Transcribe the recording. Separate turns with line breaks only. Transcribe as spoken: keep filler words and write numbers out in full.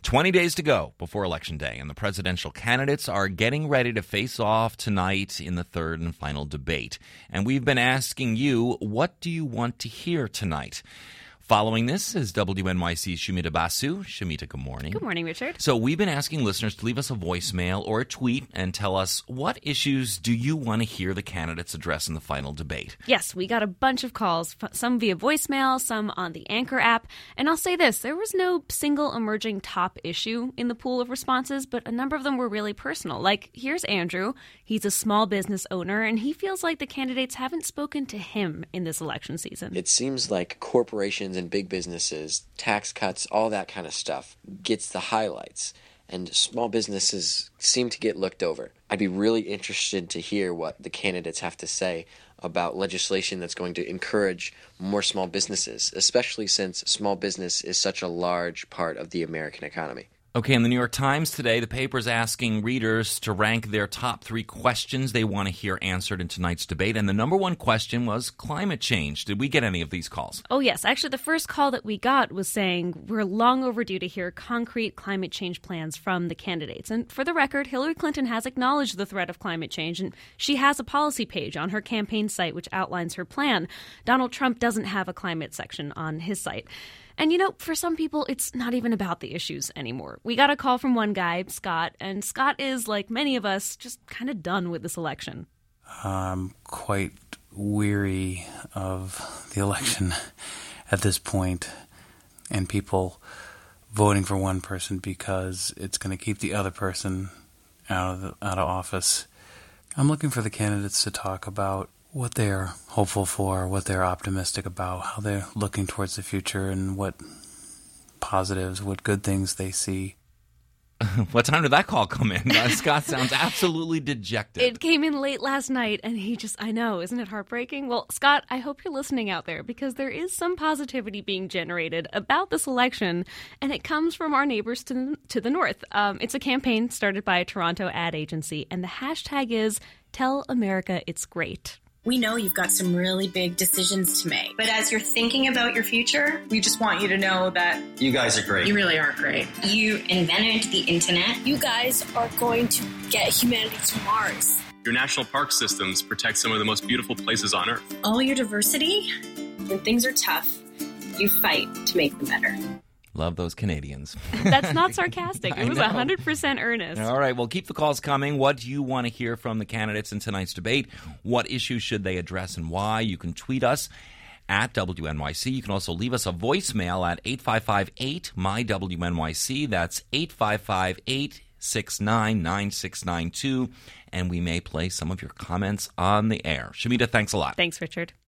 twenty days to go before Election Day, and the presidential candidates are getting ready to face off tonight in the third and final debate. And we've been asking you, what do you want to hear tonight? Following this is W N Y C's Shumita Basu. Shumita, good morning.
Good morning, Richard.
So we've been asking listeners to leave us a voicemail or a tweet and tell us, what issues do you want to hear the candidates address in the final debate?
Yes, we got a bunch of calls, some via voicemail, some on the Anchor app. And I'll say this, there was no single emerging top issue in the pool of responses, but a number of them were really personal. Like, here's Andrew. He's a small business owner, and he feels like the candidates haven't spoken to him in this election season.
It seems like corporations and big businesses, tax cuts, all that kind of stuff gets the highlights, and small businesses seem to get looked over. I'd be really interested to hear what the candidates have to say about legislation that's going to encourage more small businesses, especially since small business is such a large part of the American economy.
Okay, in the New York Times today, the paper's asking readers to rank their top three questions they want to hear answered in tonight's debate. And the number one question was climate change. Did we get any of these calls?
Oh, yes. Actually, the first call that we got was saying we're long overdue to hear concrete climate change plans from the candidates. And for the record, Hillary Clinton has acknowledged the threat of climate change, and she has a policy page on her campaign site which outlines her plan. Donald Trump doesn't have a climate section on his site. And, you know, for some people, it's not even about the issues anymore. We got a call from one guy, Scott, and Scott is, like many of us, just kind of done with this election.
I'm quite weary of the election at this point, and people voting for one person because it's going to keep the other person out of the, out of office. I'm looking for the candidates to talk about what they're hopeful for, what they're optimistic about, how they're looking towards the future, and what positives, what good things they see.
What time did that call come in? Uh, Scott sounds absolutely dejected.
It came in late last night, and he just, I know, isn't it heartbreaking? Well, Scott, I hope you're listening out there, because there is some positivity being generated about this election, and it comes from our neighbors to the, to the north. Um, it's a campaign started by a Toronto ad agency, and the hashtag is Tell America It's Great.
We know you've got some really big decisions to make.
But as you're thinking about your future, we just want you to know that
you guys are great.
You really are great.
You invented the internet.
You guys are going to get humanity to Mars.
Your national park systems protect some of the most beautiful places on Earth.
All your diversity.
When things are tough, you fight to make them better.
Love those Canadians.
That's not sarcastic. It was
know.
one hundred percent earnest.
All right, well, keep the calls coming. What do you want to hear from the candidates in tonight's debate? What issues should they address and why? You can tweet us at W N Y C. You can also leave us a voicemail at eight five five eight, M Y W N Y C. That's eight five five eight, six nine nine six nine two. And we may play some of your comments on the air. Shumita, thanks a lot.
Thanks, Richard.